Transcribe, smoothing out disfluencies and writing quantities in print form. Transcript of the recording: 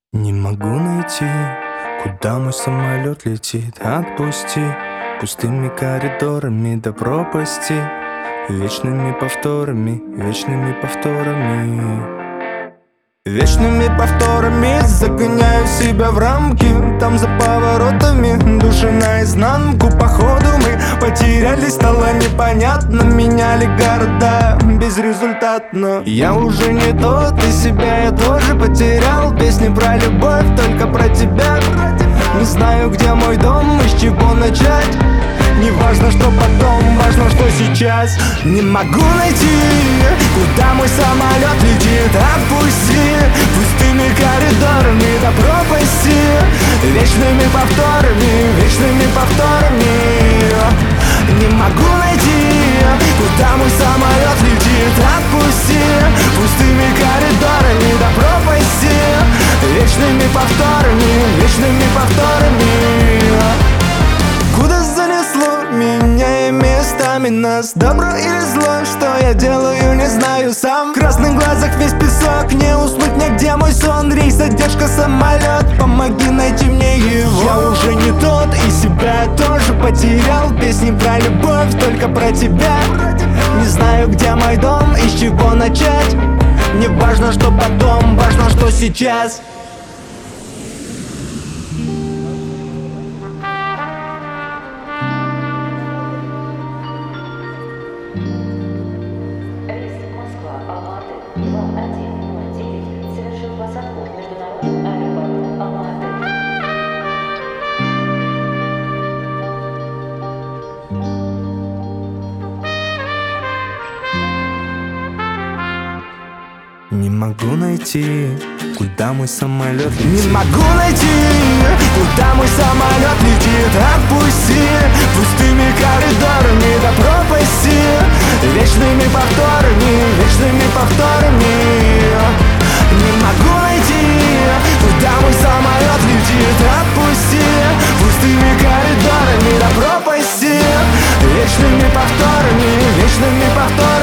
Не могу найти, куда мой самолет летит. Отпусти пустыми коридорами до пропасти, вечными повторами, вечными повторами. Вечными повторами загоняю себя в рамки. Там за поворотами души наизнанку. Походу мы потерялись, стало непонятно. Меняли города безрезультатно. Я уже не тот, и себя я тоже потерял. Песни про любовь, только про тебя. Не знаю, где мой дом и с чего начать. Не важно, что потом, важно, что сейчас. Не могу найти, куда мой самолет летит. Отпусти пустыми коридорами до пропасти, вечными повторами, вечными повторами. Не могу найти, куда мой самолет летит. Отпусти пустыми коридорами до пропасти, вечными повторами, вечными повторами. Куда занесло меня и местами нас? Добро или зло, что я делаю, не знаю сам. В красных глазах весь песок, не уснуть нигде мой сон. Рейс, задержка, самолет, помоги найти мне его. Я уже не тот, и себя я тоже потерял. Песни про любовь, только про тебя. Не знаю, где мой дом и с чего начать. Не важно, что потом, важно, что сейчас. Совершил посадку в международном аэропорту Алматы. Не могу найти, куда мой самолет летит. Не могу найти, куда мой самолет летит. Отпусти пустыми коридорами до пропасти, вечными повторами, вечными повторами. Не могу найти, куда мой самолет летит. Отпусти пустыми коридорами до пропасти, вечными повторами, вечными повторами.